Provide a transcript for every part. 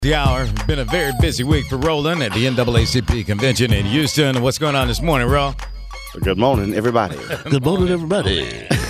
The hour. Been a very busy week for Roland at the NAACP convention in Houston. What's going on this morning, Ro? Good morning, everybody. Good morning, everybody.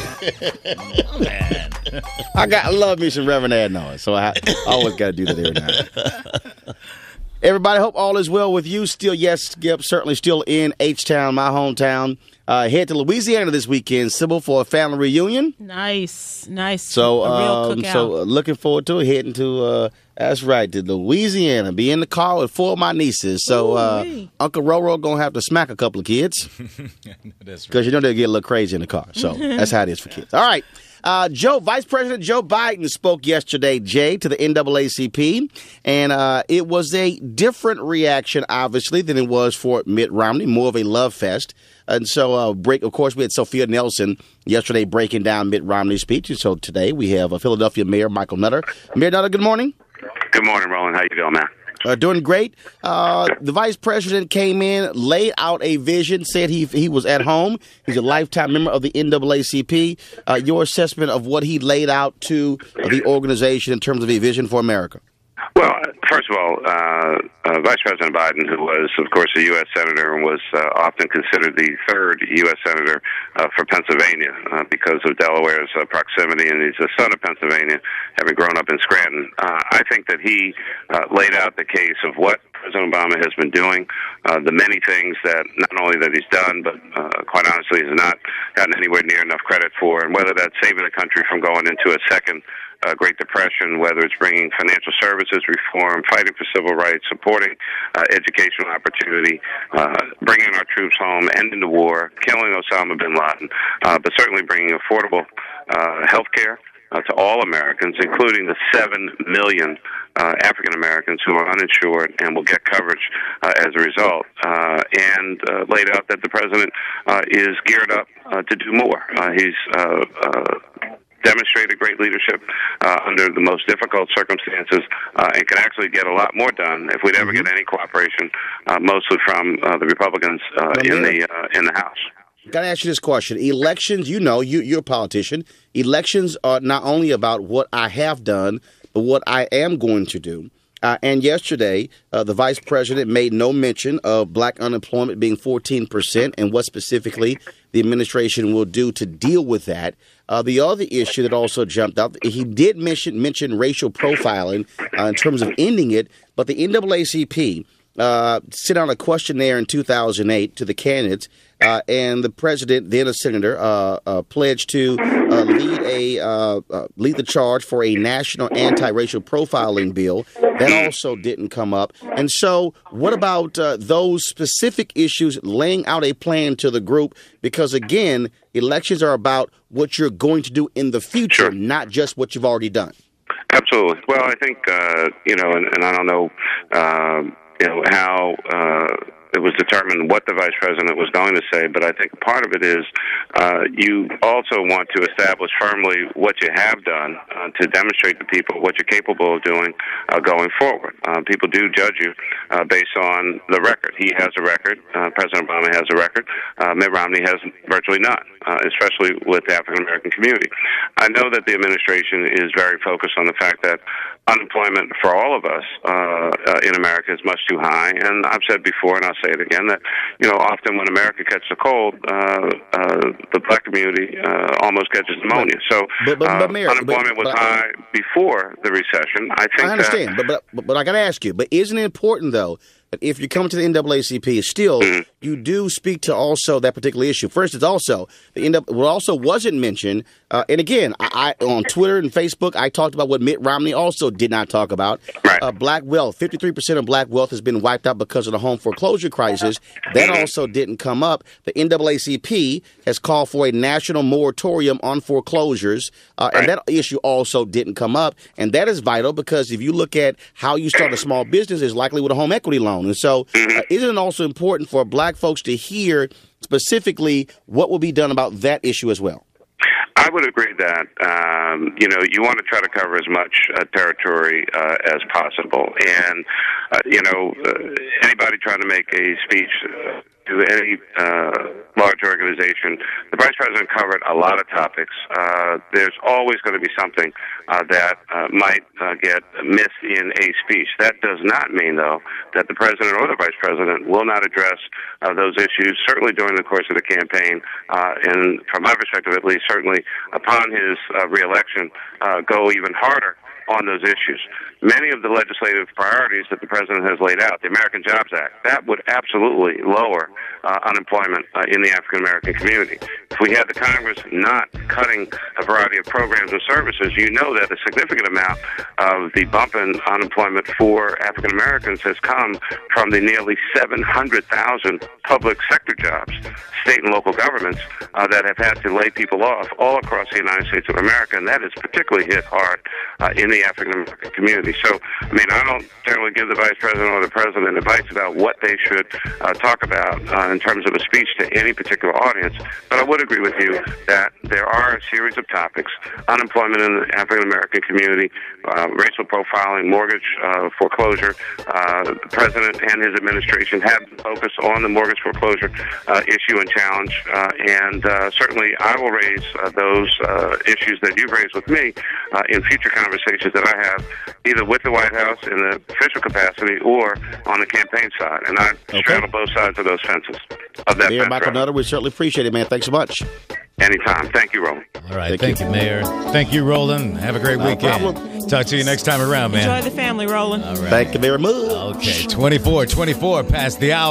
Oh, man. I love me some Reverend Ad noise, so I always got to do that every now. Everybody, hope all is well with you. Still, yes, Skip, certainly still in H-Town, my hometown. Head to Louisiana this weekend, Sybil, for a family reunion. Nice. So, a real cookout. Looking forward to it. Heading to, that's right, to Louisiana. Be in the car with four of my nieces. So, Uncle Roro gonna have to smack a couple of kids. That's right. Because you know they'll get a little crazy in the car. So, that's how it is for kids. All right. Vice President Joe Biden spoke yesterday, Jay, to the NAACP, and it was a different reaction, obviously, than it was for Mitt Romney, more of a love fest. And so, of course, we had Sophia Nelson yesterday breaking down Mitt Romney's speech. And so today we have Philadelphia Mayor Michael Nutter. Mayor Nutter, good morning. Good morning, Roland. How you doing, man? Doing great. The vice president came in, laid out a vision, said he was at home. He's a lifetime member of the NAACP. Your assessment of what he laid out to the organization in terms of a vision for America? Well, first of all, Vice President Biden, who was, of course, a U.S. Senator and was often considered the third U.S. Senator for Pennsylvania because of Delaware's proximity, and he's a son of Pennsylvania, having grown up in Scranton. I think that he laid out the case of what President Obama has been doing, the many things that not only that he's done, but quite honestly has not gotten anywhere near enough credit for, and whether that's saving the country from going into a second Great Depression, whether it's bringing financial services reform, fighting for civil rights, supporting educational opportunity, bringing our troops home, ending the war, killing Osama bin Laden, but certainly bringing affordable health care to all Americans, including the 7 million African Americans who are uninsured and will get coverage as a result, and laid out that the president is geared up to do more. He's demonstrated great leadership under the most difficult circumstances and can actually get a lot more done if we'd ever get any cooperation, mostly from the Republicans in the House. Got to ask you this question. Elections, you're a politician. Elections are not only about what I have done, but what I am going to do. And yesterday, the vice president made no mention of black unemployment being 14% and what specifically the administration will do to deal with that. The other issue that also jumped out, he did mention racial profiling in terms of ending it, but the NAACP sent out a questionnaire in 2008 to the candidates, and the president, then a senator, pledged to lead the charge for a national anti-racial profiling bill. That also didn't come up. And so what about those specific issues, laying out a plan to the group? Because, again, elections are about what you're going to do in the future, Sure. not just what you've already done. Absolutely. Well, I think, and I don't know, how it was determined what the vice president was going to say, but I think part of it is you also want to establish firmly what you have done to demonstrate to people what you're capable of doing going forward. People do judge you based on the record. He has a record. President Obama has a record. Mitt Romney has virtually none, especially with the African American community. I know that the administration is very focused on the fact that unemployment for all of us in America is much too high, and I've said before, and I'll say it again, that often when America catches a cold, the black community almost catches pneumonia. So Mayor, unemployment was high before the recession. I understand, but I got to ask you, but isn't it important, though, that if you come to the NAACP, still, you do speak to also that particular issue? First, it's also, what also wasn't mentioned, and again, I on Twitter and Facebook, I talked about what Mitt Romney also did not talk about. Right. Black wealth, 53% of black wealth has been wiped out because of the home foreclosure crisis. That also didn't come up. The NAACP has called for a national moratorium on foreclosures, and that issue also didn't come up. And that is vital because if you look at how you start a small business, it's likely with a home equity loan. And so isn't it also important for black folks to hear specifically what will be done about that issue as well? I would agree that, you want to try to cover as much territory as possible. And, anybody trying to make a speech to any large organization, the vice president covered a lot of topics. There's always going to be something that might get missed in a speech. That does not mean, though, that the president or the vice president will not address those issues, certainly during the course of the campaign, and from my perspective at least, certainly upon his reelection, go even harder on those issues. Many of the legislative priorities that the president has laid out, the American Jobs Act, that would absolutely lower unemployment in the African-American community. If we had the Congress not cutting a variety of programs and services, you know that a significant amount of the bump in unemployment for African-Americans has come from the nearly 700,000 public sector jobs, state and local governments, that have had to lay people off all across the United States of America, and that is particularly hit hard in the African-American community. So, I mean, I don't generally give the vice president or the president advice about what they should talk about in terms of a speech to any particular audience, but I would agree with you that there are a series of topics: unemployment in the African-American community, racial profiling, mortgage foreclosure. The president and his administration have focused on the mortgage foreclosure issue and challenge, and certainly I will raise those issues that you've raised with me in future conversations that I have, either with the White House in the official capacity or on the campaign side. And I straddle both sides of those fences. Mayor Michael Nutter, we certainly appreciate it, man. Thanks so much. Anytime. Thank you, Roland. All right. Thank you, Mayor. Thank you, Roland. Have a great weekend. Problem. Talk to you next time around, man. Enjoy the family, Roland. All right. Thank you very much. Okay. 24 past the hour.